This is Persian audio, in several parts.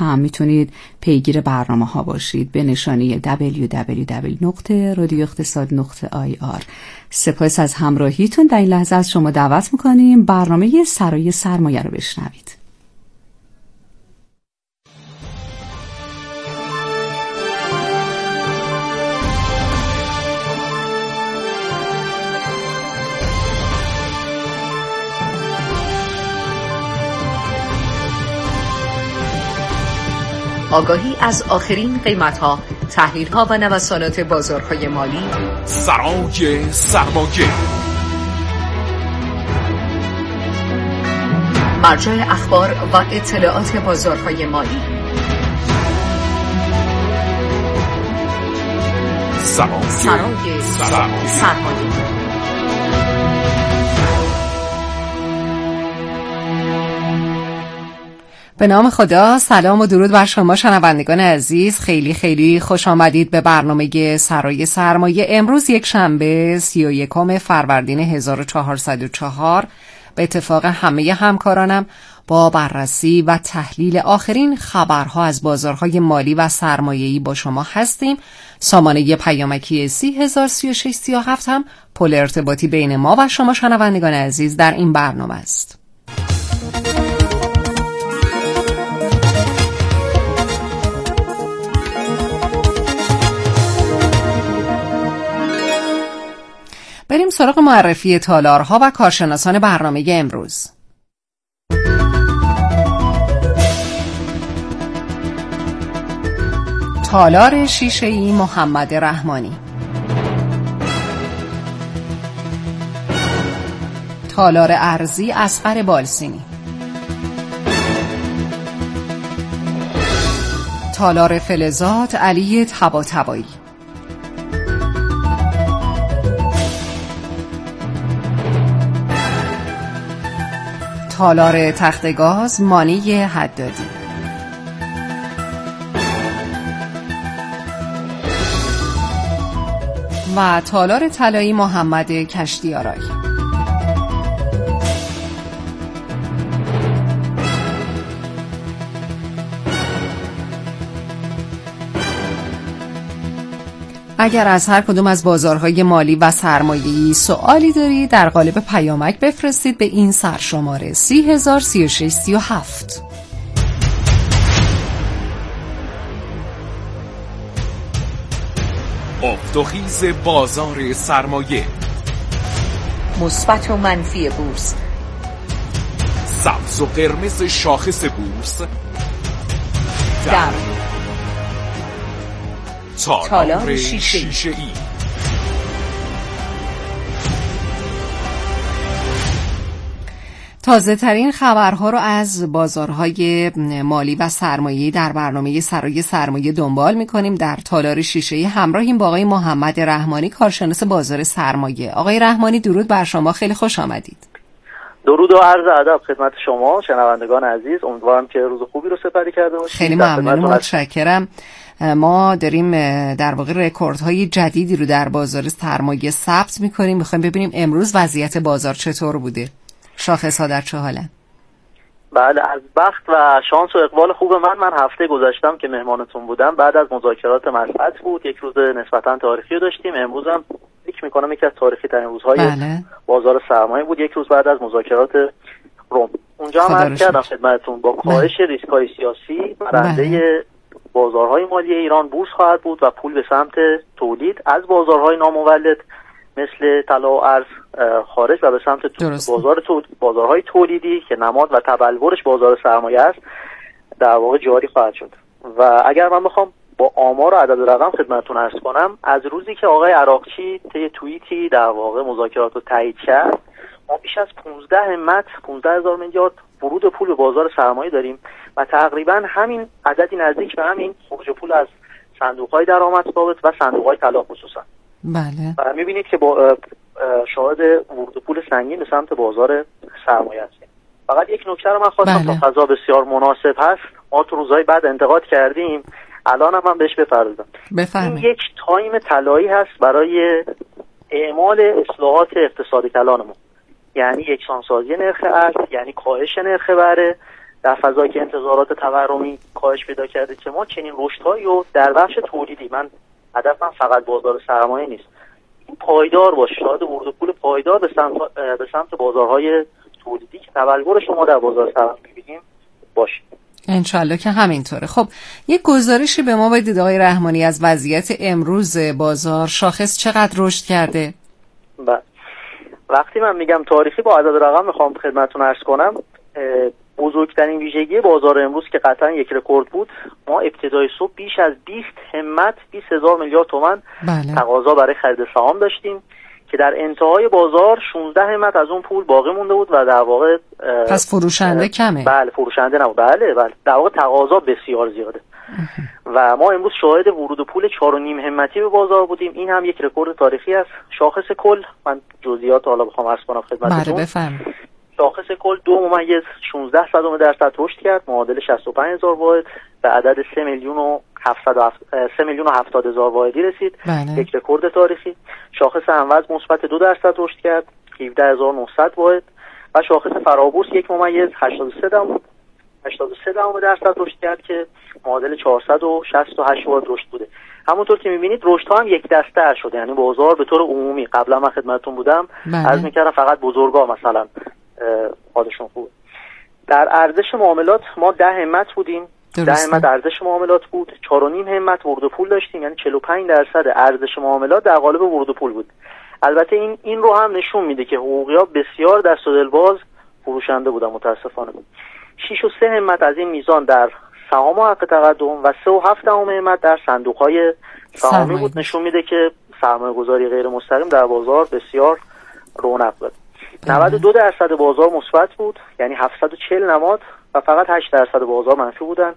هم میتونید پیگیر برنامه ها باشید به نشانی www.radioiqtisad.ir. سپاس از همراهیتون. در این لحظه از شما دعوت میکنیم برنامه سرای سرمایه رو بشنوید. آگاهی از آخرین قیمت‌ها، تحلیل‌ها و نوسانات بازارهای مالی. سرای سرمایه، مرجع اخبار و اطلاعات بازارهای مالی. سرای سرمایه. به نام خدا. سلام و درود بر شما شنوندگان عزیز. خیلی خیلی خوش آمدید به برنامه سرای سرمایه. امروز یک شنبه 31 فروردین 1404 به اتفاق همه همکارانم با بررسی و تحلیل آخرین خبرها از بازارهای مالی و سرمایه‌ای با شما هستیم. سامانه پیامکی 303637 هم پل ارتباطی بین ما و شما شنوندگان عزیز در این برنامه است. بریم سراغ معرفی تالارها و کارشناسان برنامه امروز. تالار شیشه‌ای محمد رحمانی، تالار ارزی اصغر بالسینی، تالار فلزات علی طباطبایی، تالار تختگاز مانی حدادی، و تالار طلایی محمد کشتیارای. اگر از هر کدوم از بازارهای مالی و سرمایه‌ای سوالی دارید در قالب پیامک بفرستید به این سرشماره 303637. افت و خیز بازار سرمایه، مثبت و منفی بورس، سبز و قرمز شاخص بورس در تالار شیشه‌ای. تازه ترین خبرها رو از بازارهای مالی و سرمایه‌ای در برنامه سرای سرمایه دنبال می‌کنیم. در تالار شیشه‌ای همراهیم با آقای محمد رحمانی، کارشناس بازار سرمایه. آقای رحمانی درود بر شما، خیلی خوش آمدید. درود و عرض ادب خدمت شما شنوندگان عزیز. امیدوارم که روز خوبی رو سپری کرده باشید. خیلی ممنونم، متشکرم. ما داریم در واقع رکوردهای جدیدی رو در بازار سرمایه ثبت می‌کنیم. می‌خوایم ببینیم امروز وضعیت بازار چطور بوده، شاخص‌ها در چه حالن؟ بله، از بخت و شانس و اقبال خوب من هفته گذاشتم که مهمانتون بودم. بعد از مذاکرات مسعد بود، یک روز نسبتاً تاریخی داشتیم. امروز هم فکر می‌کنم یکی از تاریخی ترین روزهای بازار سرمایه بود، یک روز بعد از مذاکرات روم. اونجا هم عرض کردم خدمتتون با کاهش ریسک‌های سیاسی برنده بازارهای مالی ایران بورس خواهد بود و پول به سمت تولید از بازارهای نامولد مثل طلا و ارز خارج و به سمت بازارهای تولیدی که نماد و تبلورش بازار سرمایه است در واقع جاری خواهد شد. و اگر من بخوام با آمار و عدد رقم خدمتتون عرض کنم، از روزی که آقای عراقچی طی توییتی در واقع مذاکرات رو تایید کرد، ما بیش از 15,000 میلیارد ورود پول به بازار سرمایه داریم و تقریبا همین عددی نزدیک به همین خروج پول از صندوق‌های درآمد ثابت و صندوق‌های طلا خصوصا. بله. و می‌بینید که با شاهد ورود پول سنگین به سمت بازار سرمایه هستیم. فقط یک نکته رو من خواستم تا فضا بسیار مناسب هست، ما تو روزهای بعد انتقاد کردیم، الان هم من بهش بپردازم. این یک تایم طلایی هست برای اعمال اصلاحات اقتصادی کلانمون، یعنی یکسانسازی نرخ ارز، یعنی کاهش نرخ بهره در فضایی که انتظارات تورمی کاهش پیدا کرده که ما چنین رشدهایی رو در بخش تولیدی، من هدفم فقط بازار سرمایه نیست، این پایدار باشه، شاهد ورود پول پایدار به سمت بازارهای تولیدی که تبلور شما در بازار سرمایه می‌بینیم باشه. انشالله که همینطوره. خب یک گزارشی به ما بدید آقای رحمانی از وضعیت امروز بازار. شاخص چقدر رشد کرده؟ وقتی من میگم تاریخی با عدد رقم میخوام خدمتتون عرض کنم، بزرگترین ویژگی بازار امروز که قطعا یک رکورد بود، ما ابتدای صبح بیش از 20 همت 20,000 میلیارد تومان تقاضا برای خرید سهام داشتیم که در انتهای بازار 16 همت از اون پول باقی مونده بود و در واقع پس فروشنده کمه. بله فروشنده نبود. بله در واقع تقاضا بسیار زیاده و ما امروز شاهد ورود پول 4.5 همتی به بازار بودیم. این هم یک رکورد تاریخی است. شاخص کل، من جزئیات حالا بخوام عرض کنم خدمتتون. بله بفرمایید. شاخص کل 2.16% رشد کرد، معادل 65,000 واحد به عدد 3,070,000 واحدی رسید. بله. یک رکورد تاریخی. شاخص هموزن مثبت 2% رشد کرد، 17,900 واحد و شاخص فرابورس 1.83% رشد کرد که معادل 468 واحد رشد بوده. همونطور که می‌بینید رشدها هم یک دسته شده، یعنی بازار به طور عمومی، قبلا من خدمتتون بودم عرض می‌کردم فقط بزرگا مثلا حالشون خوبه. در ارزش معاملات ما 10 همت بودیم. 10 همت ارزش معاملات بود. 4.5 همت ورود پول داشتیم، یعنی 45% ارزش معاملات در قالب ورود پول بود. البته این رو هم نشون میده که حقوقی‌ها بسیار دست و دلباز فروشنده بودن متاسفانه. 6.3 همت از این میزان در سهام حق تقدم و 3.7 همت در صندوق‌های سهامی بود. نشون میده که سرمایه‌گذاری غیر مستقیم در بازار بسیار رونق داره. 92% بازار مثبت بود، یعنی 740 نماد و فقط 8% بازار منفی بودن،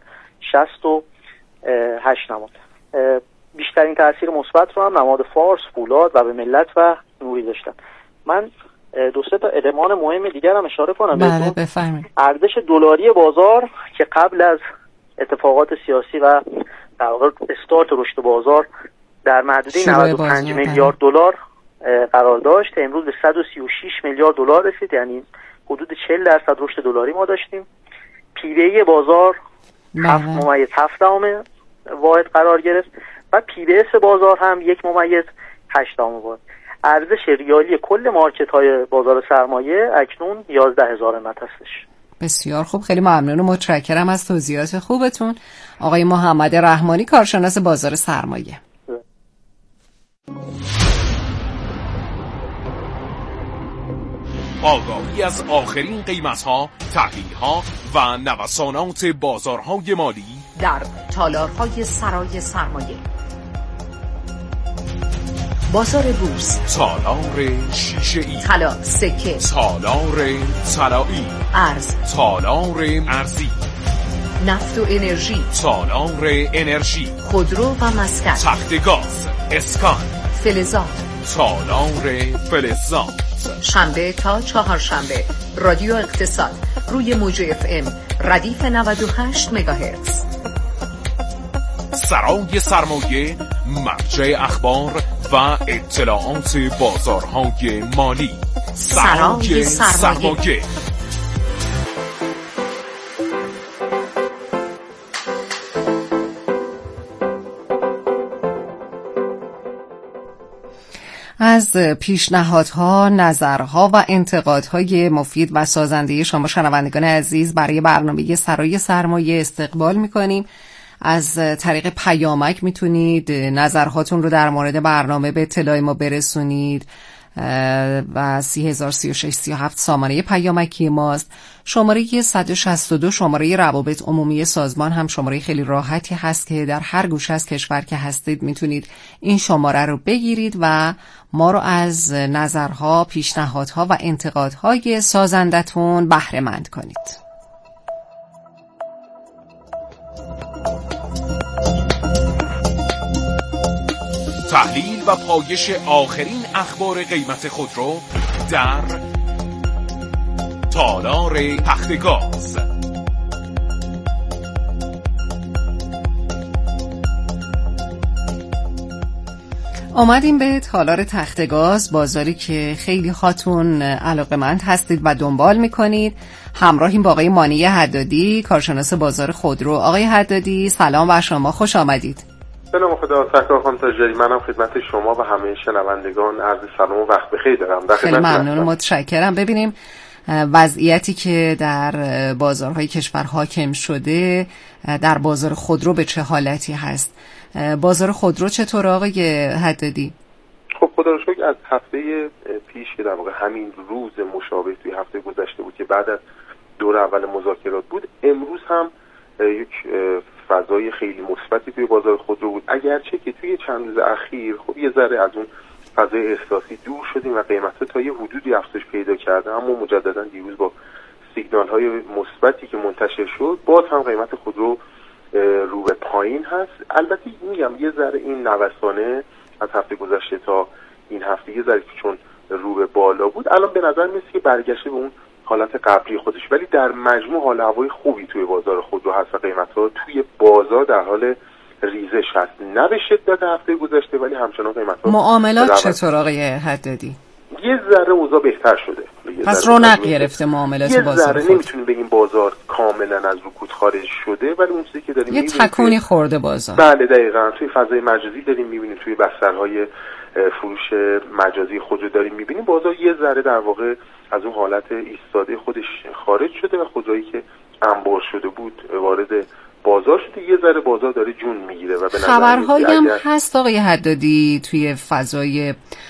68 نماد. بیشترین تاثیر مثبت رو هم نماد فارس، فولاد و به ملت و نوری داشتن. من دو سه تا المان مهم دیگر هم اشاره کنم. بله بفرمایید. ارزش دلاری بازار که قبل از اتفاقات سیاسی و در واقع استارت رشد بازار در محدوده 95 میلیارد دلار قرار داشت، امروز به 136 میلیارد دلار رسید، یعنی حدود 40% رشد دلاری ما داشتیم. پی بی ای بازار 7.7 واحد قرار گرفت و پی بی اس بازار هم 1.8 واحد. ارزش ریالی کل مارکت های بازار سرمایه اکنون 11,000 همت هستش. بسیار خوب، خیلی ممنون و متشکرم از توضیحات خوبتون آقای محمد رحمانی، کارشناس بازار سرمایه. آگاهی از آخرین قیمت‌ها، تحلیل‌ها و نوسانات بازارهای مالی در تالارهای سرای سرمایه. بازار بورس، تالار شیشه‌ای، طلا سکه، تالار طلایی، ارز، تالار ارزی، نفت و انرژی، تالار انرژی، خودرو و مسکن، تخت گاز، اسکان، فلزات، تالار فلزات. شنبه تا چهارشنبه رادیو اقتصاد روی موج FM ردیف 98 مگاهرتز. سرای سرمایه، مرجع اخبار و اطلاعات بازارهای مالی. سرای سرمایه. از پیشنهادها، نظرها و انتقادهای مفید و سازنده شما شنوندگان عزیز برای برنامه سرای سرمایه استقبال می‌کنیم. از طریق پیامک میتونید نظرهاتون رو در مورد برنامه به اطلاع ما برسونید و 303637 سامانه پیامکی ماست. شماره 162 شماره روابط عمومی سازمان هم شماره خیلی راحتی هست که در هر گوشه از کشور که هستید میتونید این شماره رو بگیرید و ما رو از نظرها، پیشنهادها و انتقادهای سازندتون بهره مند کنید. تحلیل و پایش آخرین اخبار قیمت خودرو در تالار تخت گاز. آمدیم به تالار تختگاز، بازاری که خیلی هاتون علاقه‌مند هستید و دنبال میکنید. همراهیم با آقای مانی حدادی، کارشناس بازار خودرو. آقای حدادی سلام بر شما، خوش آمدید. به نام خدا. سرکار خانم تاجری، منم خدمت شما و همه شنوندگان عرض سلام و وقت بخیر دارم. خیلی ممنون و متشکرم. ببینیم وضعیتی که در بازارهای کشور حاکم شده در بازار خودرو به چه حالتی هست؟ بازار خودرو چطور آقای حدادی؟ خب خدا رو شکر از هفته پیش که در واقع همین روز مشابه توی هفته گذشته بود که بعد از دور اول مذاکرات بود، امروز هم یک فضای خیلی مثبتی توی بازار خودرو بود، اگرچه که توی چند روز اخیر خب یه ذره از اون فضای احساسی دور شدیم و قیمت‌ها تا یه حدودی افزایش پیدا کرده، اما مجددا دیروز با سیگنال‌های مثبتی که منتشر شد باز هم قیمت خودرو رو به پایین هست. البته میگم یه ذره این نوسانه از هفته گذشته تا این هفته یه ذره چون رو به بالا بود، الان به نظر میاد که برگشته به اون حالت قبلی خودش، ولی در مجموع حال هوای خوبی توی بازار خودرو هست و قیمت‌ها توی بازار در حال ریزش هست، نه به شدت هفته گذشته ولی همچنان قیمت‌ها. معاملات چطور آقای حدادی؟ یه ذره اوضاع بهتر شده. پس رونق گرفته معاملات بازار. یه ذره نمیتونیم بگیم بازار کاملا از رکود خارج شده، ولی اون چیزی که داریم یه تکونی خورده بازار. بله دقیقاً. توی فضای مجازی داریم میبینیم، توی بسترهای فروش مجازی خودرو داریم میبینیم بازار یه ذره در واقع از اون حالت ایستاده خودش خارج شده و خودرویی که انبار شده بود وارد بازار شده، یه ذره بازار داره جون میگیره. و به خبرهایی هم هست آقای حدادی توی فضای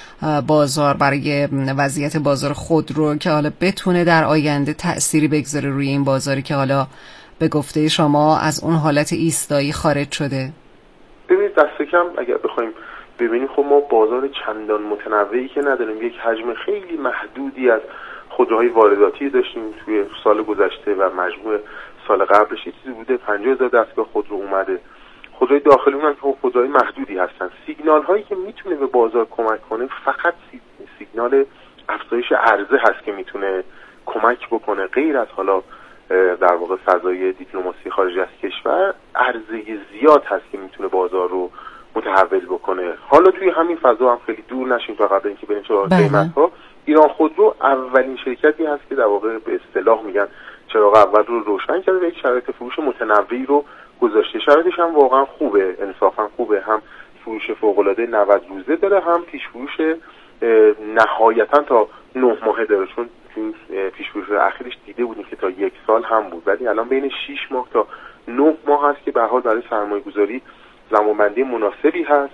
بازار برای وضعیت بازار خودرو که حالا بتونه در آینده تأثیری بگذاره روی این بازاری که حالا به گفته شما از اون حالت ایستایی خارج شده؟ ببینید دست کم اگر بخوایم ببینیم خب ما بازار چندان متنوعی که نداریم، یک حجم خیلی محدودی از خودروهای وارداتی داشتیم توی سال گذشته و مجموع سال قبلش چیزی بوده 50,000 دستگاه خودرو اومده. خودروی داخلی اونم که خودروهای محدودی هستن. سیگنال هایی که میتونه به بازار کمک کنه فقط سیگنال افزایش عرضه هست که میتونه کمک بکنه، غیر از حالا در واقع فضای دیپلماسی خارج از کشور عرضه زیاد هست که میتونه بازار رو متحول بکنه. حالا توی همین فضا هم خیلی دور نشیم تا قبل اینکه بریم سراغ قیمت‌ها. ایران خودرو اولین شرکتی هست که در واقع به اصطلاح میگن چراغ اول رو روشن کرده و یک شرایط فروش متنوعی رو گذاشته. شرایطش هم واقعا خوبه، انصافا خوبه، هم فروش فوق‌العاده 90 روزه داره، هم پیش فروش نهایتا تا 9 ماهه داره، چون پیش فروش اخیرش دیده بودیم که تا 1 سال هم بود، ولی الان بین 6 ماه تا 9 ماه هست که به هر حال برای سرمایه‌گذاری زمانبندی مناسبی هست.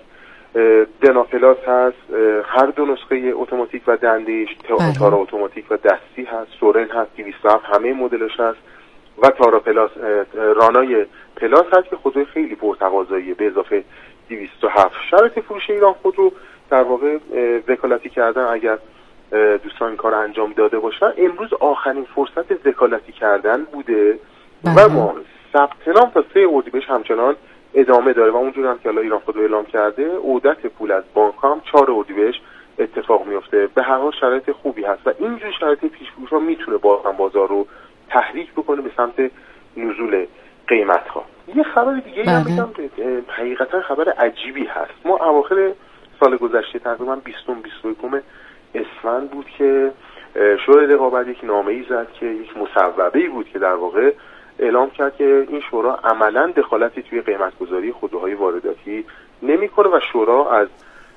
دنا پلاس هست، هر دو نسخه اتوماتیک و دنده‌ایش، تارا اتوماتیک و دستی هست، سورن هست 207 همه مدلش هست و تارا پلاس رانای پلاس هست که خودروی خیلی پرتقاضاییه به اضافه 207. شرایط فروش ایران خودرو در واقع وکالتی کردن، اگر دوستان این کار انجام داده باشن امروز آخرین فرصت وکالتی کردن بوده و ما ثبت نام تا 3 اردیبهشت همچنان ادامه داره و اونجور هم که الان ایران خودرو اعلام کرده عودت پول از بانک هم 4 اردیبهشت اتفاق میفته. به هر حال شرایط خوبی هست و اینجور شرایط پیش‌فروش ها میتونه بازار رو تحریک بکنه به سمت نزول قیمت ها. یه خبر دیگه هم بگم، حقیقتا خبر عجیبی هست. ما اواخر سال گذشته تقریبا 20-21 اسفند بود که شورای رقابت یک نامه‌ای زد که یک مصوبه‌ای بود که در واقع اعلام کرد که این شورا عملاً دخالتی توی قیمت‌گذاری خودروهای وارداتی نمی‌کنه و شورا از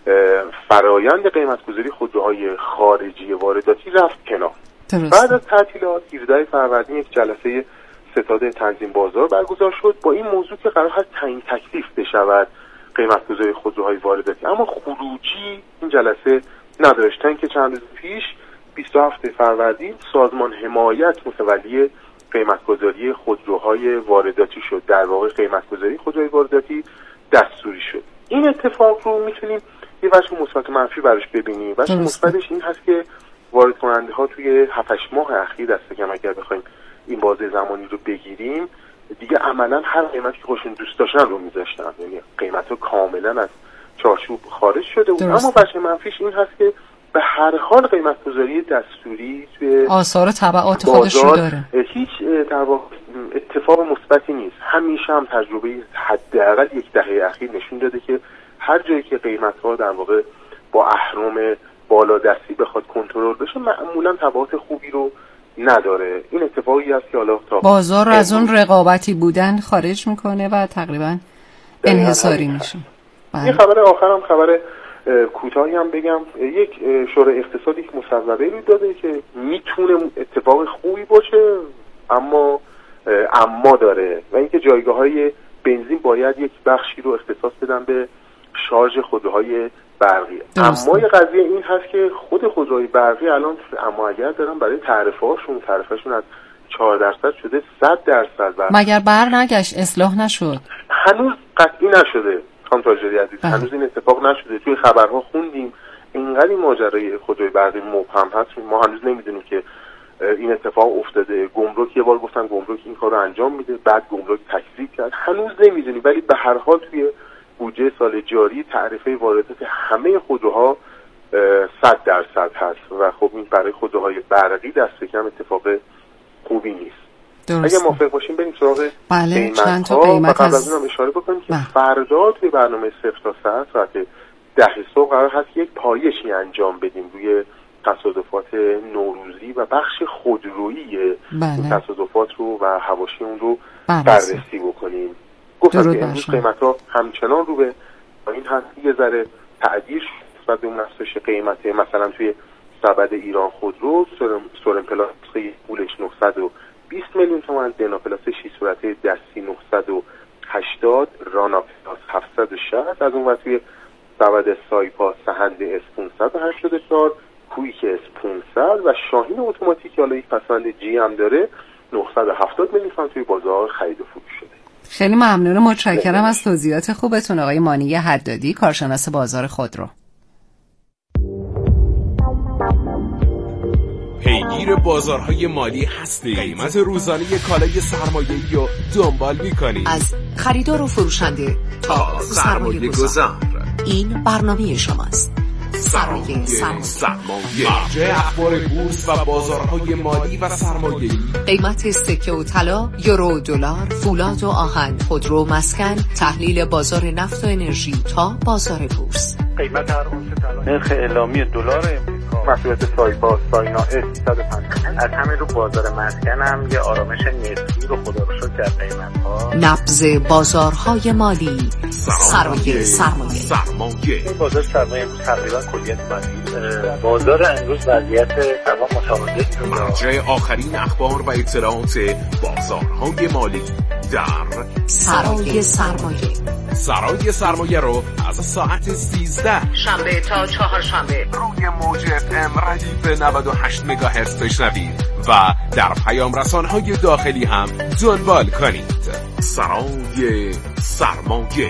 فرایند قیمت‌گذاری خودروهای خارجی وارداتی رفت کنار. بعد از تعطیلات 17 فروردین یک جلسه ستاد تنظیم بازار برگزار شد با این موضوع که قرار هست تعیین تکلیف بشود قیمت‌گذاری خودروهای وارداتی، اما خروجی این جلسه نداشتن که چند روز پیش 27 فروردین سازمان حمایت متولی قیمت‌گذاری خودروهای وارداتی شد. در واقع قیمت‌گذاری خودروهای وارداتی دستوری شد. این اتفاق رو میتونیم یه وجه مثبت و منفی براش ببینیم. وجه مثبتش این هست که وارد کننده ها توی 7-8 ماه اخیر دست کم اگر بخوایم این بازه زمانی رو بگیریم دیگه عملاً هر قیمتی که خودشون دوست داشتن رو میذاشتن، یعنی قیمت‌ها کاملاً از چارچوب خارج شده بود. اما وجه منفیش این هست که به هر حال قیمت‌گذاری دستوری توی آثار و تبعات خودش رو داره. هیچ در واقع اتفاق مثبتی نیست. همیشه هم تجربه حداقل 10 دهه اخیر نشون داده که هر جایی که قیمت‌ها در واقع با اهرم بالا دستی بخواد کنترل بشه معمولا تبعات خوبی رو نداره. این اتفاقی است که حالا تا بازار از اون رقابتی بودن خارج میکنه و تقریبا انحصاری میشه. یه خبر آخرم خبر کوتاهی هم بگم. یک شورای اقتصادی که مصوبه روی داده که میتونه اتفاق خوبی باشه اما داره و اینکه جایگاه‌های بنزین باید یک بخشی رو اختصاص بدن به شارژ خودروهای برقی. اما یه قضیه این هست که خود خودروهای برقی الان اما اگر دارن برای تعرفه‌شون از 4% شده 100% و مگر بر نگشت اصلاح نشد؟ هنوز قطعی نشده خانم تاجری عزیز. هنوز این اتفاق نشده. توی خبرها خوندیم اینقدر این ماجرای خودروی برقی مبهم هست ما هنوز نمیدونیم که این اتفاق افتاده. گمرک یه بار گفتن گمرک این کارو انجام میده، بعد گمرک تکذیب کرد. هنوز نمیدونیم، ولی به هر حال توی بودجه سال جاری تعرفه واردات همه خودروها 100% هست و خب این برای خودروهای برقی دست کم اتفاق خوبی نیست. درسته. اگه موافق باشیم بریم سراغ بله چند تا قیمت از اونم اشاره بکنیم که فردا توی برنامه 0 تا 100 ساعت 10 صبح قرار هست یک پایشی انجام بدیم روی تصادفات نوروزی و بخش خودرویی این تصادفات رو و حواشی اون رو بررسی بکنیم. گفتم که امروز قیمت‌ها همچنان رو به این هست. یه ذره تعدیل نسبت به اون افزایش قیمت. مثلا توی سبد ایران خودرو سورن پلاس پولش 920 میلیون تومان، دنا پلاس 6 صورته دستی 980، رانا پلاس 760. از اون وقت توی سبد سایپا سهند اس 584، کویک اس 500 و شاهین اتوماتیک حالا یک پسند جی هم داره 970 میلیون تومان توی بازار خرید و فروش شده. خیلی ممنون، متشکرم از توضیحات خوبتون آقای مانی حدادی، کارشناس بازار خودرو. پیگیر بازارهای مالی هستی؟ قیمت روزانه کالای سرمایه‌ای رو دنبال می‌کنی؟ از خریدار و فروشنده تا سرمایه گذار این برنامه شماست. سرمایه مرجع اخبار بورس و بازارهای مالی و سرمایه‌ای، قیمت سکه و طلا، یورو، دلار، فولاد و آهن، خودرو، مسکن، تحلیل بازار نفت و انرژی تا بازار بورس. قیمت هر اونچه طلا، نرخ اعلامی دلار امریکا، محصولات سایپا ساینا اس 350. از همین رو بازار مسکن هم یه آرامش نسبی رو خدا رو شکر در قیمت‌ها. نبض بازارهای مالی، سرمایه. بازار سرمایه امروز تقریبا کلیت منفی. بازار امروز وضعیت تمام متعادل. مرجع آخرین اخبار و اطلاعات بازارهای مالی در سرای سرمایه رو از ساعت 13 شنبه تا چهارشنبه روی موج FM ردیف 98 مگاهرتز بشنوید و در پیام رسانهای داخلی هم دنبال کنید. سرای سرمایه.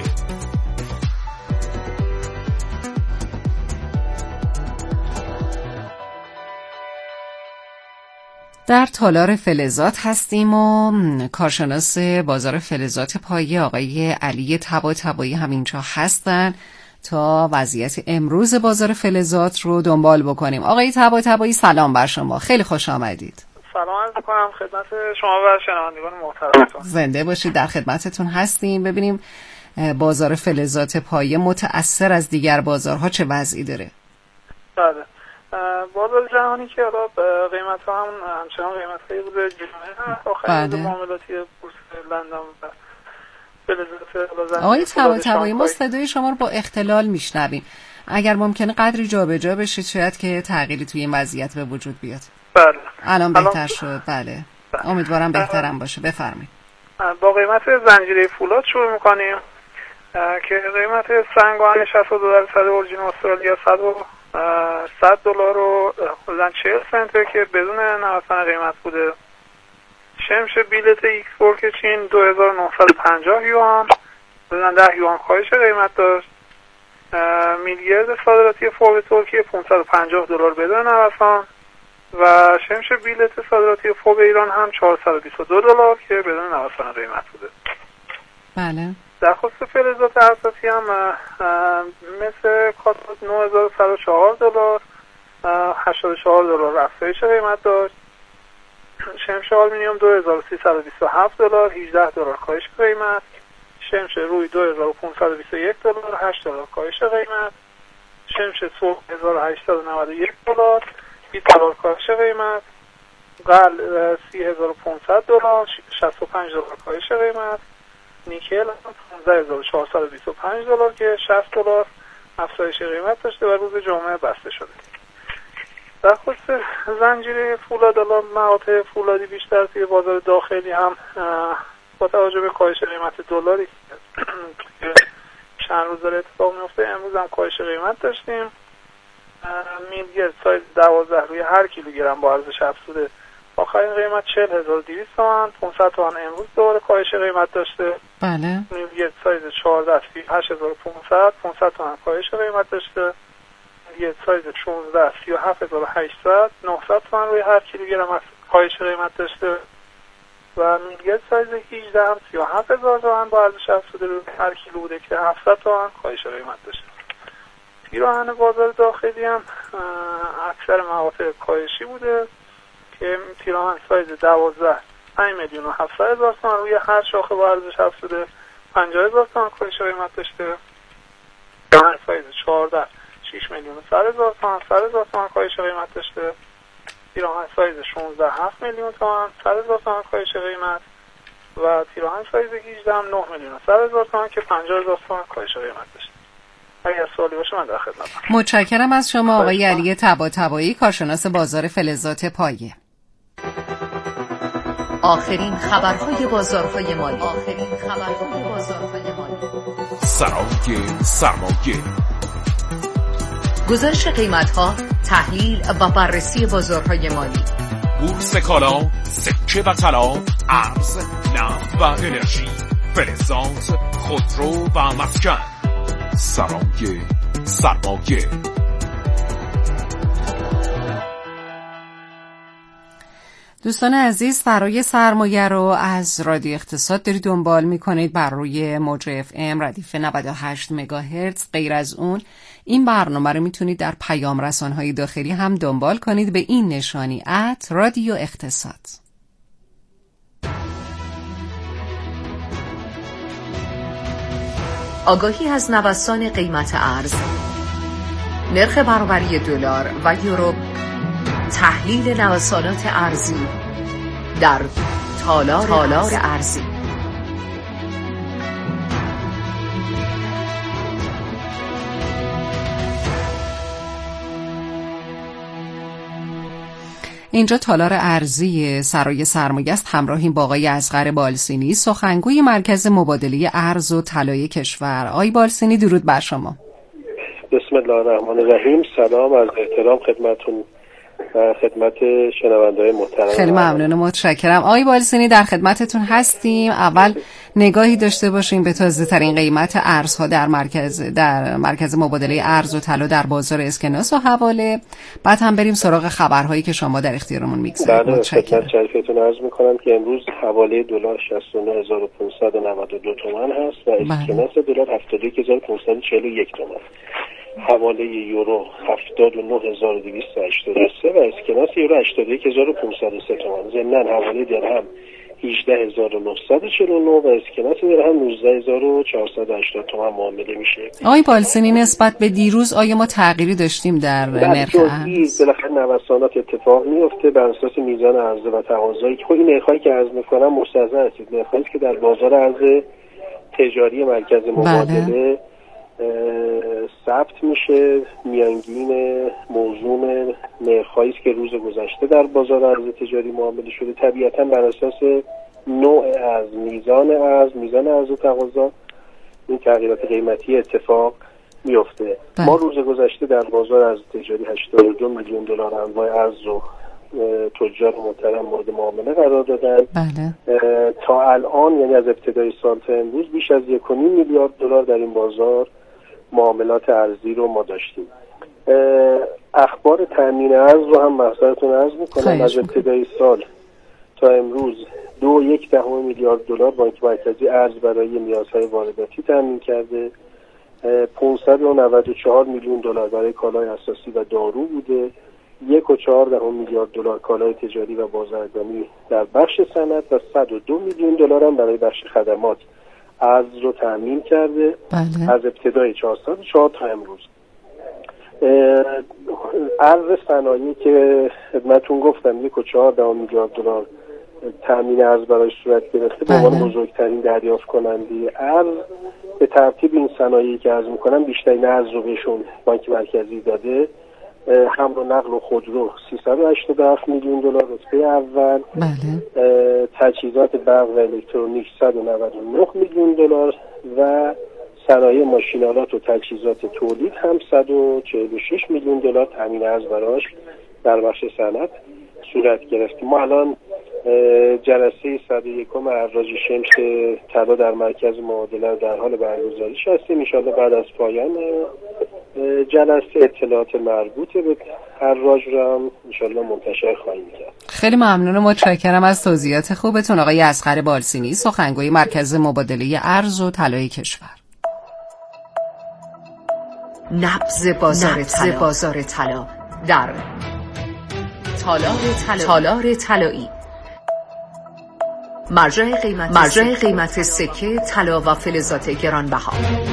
در تالار فلزات هستیم و کارشناس بازار فلزات پایه آقای علی طباطبایی همینجا هستن تا وضعیت امروز بازار فلزات رو دنبال بکنیم. آقای طباطبایی سلام بر شما، خیلی خوش آمدید. سلام عرض می‌کنم خدمت شما و شنوندگان محترمتون. زنده باشید، در خدمتتون هستیم. ببینیم بازار فلزات پایه متأثر از دیگر بازارها چه وضعی داره؟ بله، بازار جهانی که حالا قیمت‌ها هم همچنان قیمت‌های بوده جمعه هست. آخرین معاملاتی بورس لندن و فلزات آقای طباطبایی ما صدای شما رو با اختلال میشنویم. اگر ممکنه قدری جابجا بشید شاید که تغییری توی این وضعیت به وجود بیاد. بله. الان بهتر شد. بله. امیدوارم بهترم باشه. بفرمایید. با قیمت زنجیره فولاد شروع می‌کنیم که قیمت سنگ‌آهن 62 درصد اورجین استرالیا $100 رو حدوداً 40 سنته که بدون نوسان قیمت بوده. شمش بیلت ایکس فورک چین 2950 یوان، حدوداً 10 یوان کاهش قیمت داشت. میلگرد صادراتی فوب ترکیه $550 بدون نوسان و شمش بیلت صادراتی فوب ایران هم $422 که بدون نوسان قیمت بوده. بله. در خصوص فلزات اساسی هم مثل کاتود $9104 $84 افزایش قیمت داشت. شمش آلومینیوم $2327 $18 کاهش قیمت. شمش روی $2521 $8 کاهش قیمت. شمش صبح $1891 $20 کاهش قیمت. قل $30,500 $65 کاهش قیمت. نیکل $15,425 که $60 افزایش قیمت داشته و روز جمعه بسته شده. در خصوص زنجیره فولاد، الان مقاطع فولادی بیشتر توی بازار داخلی هم با توجه به کاهش قیمت دلاری که چند روز داره اتفاق میفته، امروز هم کاهش قیمت داشتیم. میلگرد سایز 12 روی هر کیلوگرم با ارزش افزوده آخرین قیمت 40,200 تومان، 500 تومان امروز دوباره کاهش قیمت داشته. بله. میلگرد سایز 14 38,500 500 تومان کاهش قیمت داشته. میلگرد سایز 16 37,800 900 تومان روی هر کیلوگرم کاهش قیمت داشته و میلگرد سایز 18 هم 37,000 تومان با ارزش افزوده روی هر کیلو بوده که 700 تومان کاهش قیمت داشته. پیراهن بازار داخلی هم اکثر مقاطع کاهشی بوده که پیراهن سایز 12 5,700,000 تومان روی هر شاخه با ارزش افزوده 50,000 تومان کاهش قیمت داشته. پیراهن سایز 14 6,100,000 تومان 100,000 تومان کاهش قیمت داشته. پیراهن سایز 16 7,000,000 تومان 100,000 تومان کاهش قیمت و پیراهن سایز 18 هم 9,100,000 تومان که 50,000 تومان کاهش قیمت داشته. اگر سوالی باشه من در خدمتم. متشکرم از شما آقای علی طباطبایی، کارشناس بازار فلزات پایه. آخرین خبرهای بازارهای مالی. سرای سرمایه، گزارش قیمت‌ها، تحلیل و بررسی بازارهای مالی. بورس کالا، سکه و طلا، ارز، نفت و انرژی، فلزات، خودرو و مسکن. سرای سرمایه. دوستان عزیز، سرای سرمایه رو از رادیو اقتصاد دارید دنبال میکنید بر روی موج FM ردیف 98 مگاهرتز. غیر از اون این برنامه رو میتونید در پیام رسانه‌های داخلی هم دنبال کنید به این نشانی @رادیو اقتصاد. آگاهی از نوسان قیمت ارز، نرخ برابری دلار و یورو، تحلیل نوسانات ارزی در تالار ارزی. اینجا تالار ارزی سرای سرمایه است. همراهیم با آقای اصغر بالسینی، سخنگوی مرکز مبادله ارز و طلای کشور. آقای بالسینی درود بر شما. بسم الله الرحمن الرحیم. سلام از احترام خدمتون و خدمت شنونده‌های محترم. خیلی ممنون، متشکرم. آقای بالسینی در خدمتتون هستیم. اول نگاهی داشته باشیم به تازه ترین قیمت ارزها در مرکز مبادله ارز و طلا در بازار اسکناس و حواله، بعد هم بریم سراغ خبرهایی که شما در اختیارمون میگذارید. متشکرم. خدمت شریفتون عرض میکنم که امروز حواله دلار 69592 تومان هست و اسکناس دلار 71541 تومان. حواله یورو 79283 و اسکناس یورو 81503 تومان. ضمن حواله درهم 18949 و اسکناس درهم 19480 تومان معامله میشه. آقای بالسینی، نسبت به دیروز آیا ما تغییری داشتیم در نرخ ارز؟ بالاخره نوسانات اتفاق میفته بر اساس میزان عرضه و تقاضایی که خب این نرخایی که عرض میکنم مستحضر هستید، نرخایی که در بازار ارز تجاری مرکز مبادله ثبت میشه. میانگین موزون نرخ‌هایی است که روز گذشته در بازار ارز تجاری معامله شده. طبیعتاً بر اساس نوع ارز، میزان ارز و تقاضا این تغییرات قیمتی اتفاق میفته. ما روز گذشته در بازار ارز تجاری 82 میلیون دلار انواع ارز رو تجار محترم مورد معامله قرار دادن. تا الان، یعنی از ابتدای سال تا امروز، بیش از 1.5 میلیارد دلار در این بازار معاملات ارزی رو ما داشتیم. اخبار تامین ارز رو هم محضرتون عرض میکنم. از ابتدای سال تا امروز 2.1 میلیارد دلار بانک مرکزی ارز برای نیازهای وارداتی تامین کرده. 594 میلیون دلار برای کالای اساسی و دارو بوده. 1.4 میلیارد دلار کالای تجاری و بازرگانی در بخش صنعت و 102 میلیون دلار هم برای بخش خدمات ارز رو تامین کرده. بله. از ابتدای 404 تا امروز ارز صنایع که خدمتتون گفتم 1.4 میلیارد دلار تامین ارز برای صورت گرفته به عنوان بزرگترین دریافت کننده ارز. به ترتیب این صنایعی که عرض میکنم بیشترین ارز رو بهشون بانک مرکزی داده. حمل و نقل و خودرو 387 میلیون دلار رتبه اول. بله. تجهیزات برق و الکترونیک 199 میلیون دلار و صنایع ماشین‌آلات و تجهیزات تولید هم 146 میلیون دلار تامین ارز براش در بخش صنعت صورت گرفت. ما الان جلسه 101 حراج شمش طلا در مرکز معادله در حال برگزاریش هستیم. ان شاءالله بعد از پایان جلسه اطلاعات مربوط به حراج رو هم ان شاءالله منتشر خواهیم کرد. خیلی ممنون و متشکرم از توضیحات خوبتون آقای اصغر بالسینی، سخنگوی مرکز مبادله ارز و طلای کشور. نبض بازار طلا در تالار طلایی. مرجع قیمت سکه طلا و فلزات گرانبها.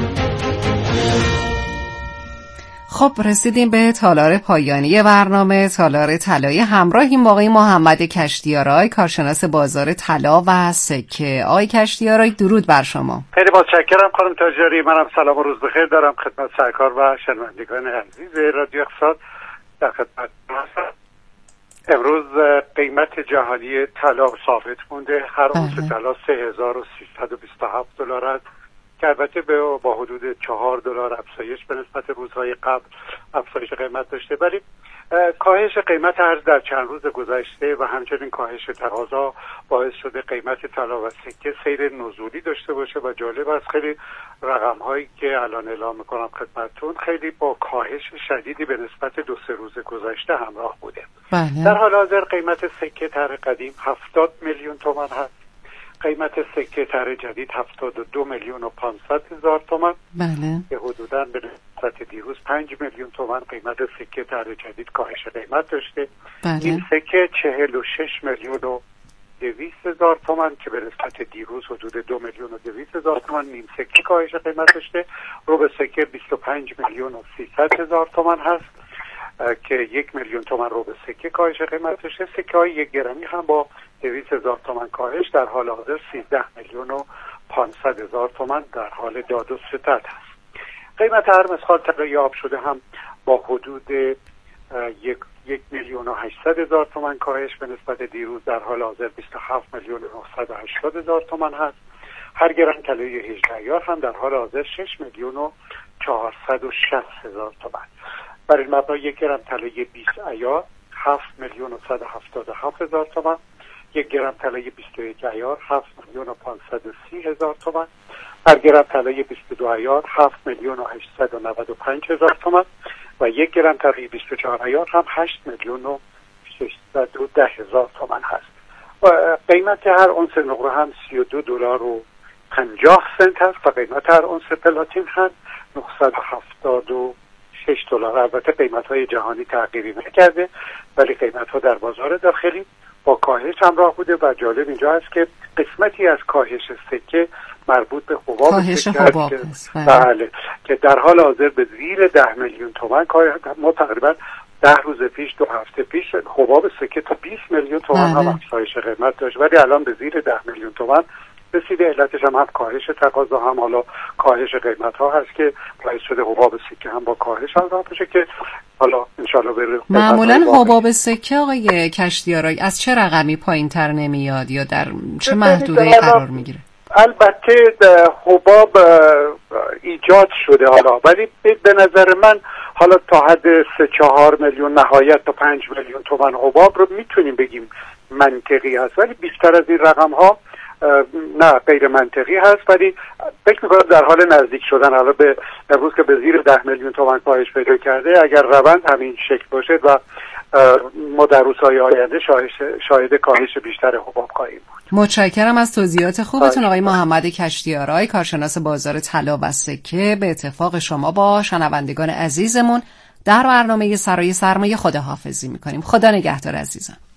خب رسیدیم به تالار پایانی برنامه، تالار طلایی. همراهیم با آقای محمد کشتیارای، کارشناس بازار طلا و سکه. آقای کشتیارای درود بر شما. خیلی متشکرم خانم تاجری. منم سلام و روز بخیر دارم خدمت سرکار و شنوندگان عزیز رادیو اقتصاد. در خدمت هستم. امروز قیمت جهانی طلا ثابت مونده. هر اونس طلا 3327 دلار است که البته با حدود 4 دلار افزایش به نسبت روزهای قبل افزایش قیمت داشته، ولی کاهش قیمت ارز در چند روز گذشته و همچنین کاهش تقاضا باعث شده قیمت طلا و سکه سیر نزولی داشته باشه و جالب است خیلی رقم هایی که الان اعلام میکنم خدمتتون خیلی با کاهش شدیدی به نسبت 2-3 روز گذشته همراه بوده. بله. در حال حاضر قیمت سکه طرح قدیم 70 میلیون تومان هست. قیمت سکه طرح جدید 72 میلیون و 500 هزار تومان. بله. که حدوداً به نسبت دیروز 5 میلیون تومان قیمت سکه طرح جدید کاهش قیمت داشته. بله. این سکه 46 میلیون و 200 هزار تومان که به نسبت دیروز حدود 2 میلیون و 200 هزار تومان نیم سکه کاهش قیمت داشته. ربع سکه 25 میلیون و 300 هزار تومان هست که 1 میلیون تومان ربع سکه کاهش قیمت داشته. سکه های 1 گرمی هم با 200 هزار تومان کاهش در حال حاضر 13 میلیون و 500 هزار تومان در حال داد و ستد هست. قیمت هر مسخال طلای آب شده هم با حدود 1 میلیون و 800 هزار تومان کاهش به نسبت دیروز در حال حاضر 27 میلیون و 980 هزار تومان هست. هر گرم طلای 18 ایار هم در حال حاضر 6 میلیون و 460 هزار تومان. برای مبلغ 1 گرم طلای 20 ایار 7 میلیون و 177 هزار تومان. 1 گرم طلای 21 ایار 7 میلیون و 530 هزار تومان. هر گرم طلای 22 ایار 7 میلیون و 895 هزار تومان و 1 گرم طلای 24 ایار هم 8 میلیون و 610 هزار تومان هست. و قیمت هر اونس نقره هم 32 دلار و 50 سنت هست و قیمت هر اونس پلاتین هم 976 دلار. البته قیمت های جهانی تغییری نکرده ولی قیمت ها در بازار داخلی با کاهش همراه بوده و جالب اینجا است که قسمتی از کاهش سکه مربوط به حباب سکه است بله که در حال حاضر به زیر 10 میلیون تومان کاهش. ما تقریبا 10 روز پیش 2 هفته پیش حباب سکه تا 20 میلیون تومان هم افزایش قیمت داشت ولی الان به زیر 10 میلیون تومان رسیده. علتش هم کاهش تقاضا هم حالا کاهش قیمت ها هست که باعث شده حباب سکه هم با کاهش همراه بشه که حالا انشالله بره. معمولا حباب سکه آقای کشتیارای از چه رقمی پایین تر نمیاد یا در چه محدوده قرار میگیره؟ البته حباب ایجاد شده حالا ولی به نظر من حالا تا حد 3-4 میلیون نهایت تا 5 میلیون تومان حباب رو میتونیم بگیم منطقی هست ولی بیشتر از این رقم ها نه غیر منطقی هست ولی فکر میکنم در حال نزدیک شدن حالا به امروز که به زیر 10 میلیون تومان کاهش پیدا کرده اگر روند همین شکل باشه و ما در روزهای آینده شاهد کاهش بیشتر حباب خواهیم بود. متشکرم از توضیحات خوبتون آقای محمد کشتیارای، کارشناس بازار طلا و سکه. به اتفاق شما با شنوندگان عزیزمون در برنامه سرای سرمایه خداحافظی میکنیم. خدا نگهدار عزیزان.